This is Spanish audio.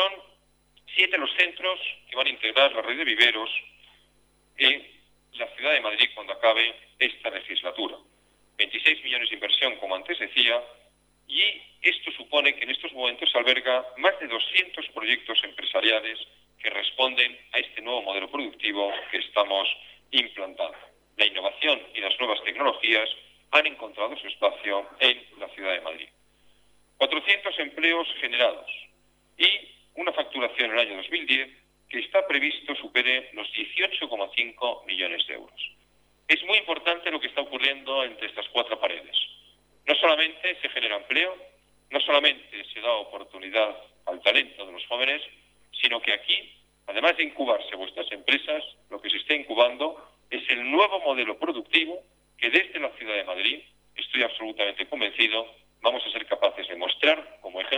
Son 7 los centros que van a integrar la red de viveros en la ciudad de Madrid cuando acabe esta legislatura. 26 millones de inversión, como antes decía, y esto supone que en estos momentos alberga más de 200 proyectos empresariales que responden a este nuevo modelo productivo que estamos implantando. La innovación y las nuevas tecnologías han encontrado su espacio en la ciudad de Madrid. 400 empleos generados y una facturación en el año 2010 que está previsto supere los 18,5 millones de euros. Es muy importante lo que está ocurriendo entre estas cuatro paredes. No solamente se genera empleo, no solamente se da oportunidad al talento de los jóvenes, sino que aquí, además de incubarse vuestras empresas, lo que se está incubando es el nuevo modelo productivo que desde la ciudad de Madrid, estoy absolutamente convencido, vamos a ser capaces de mostrar como ejemplo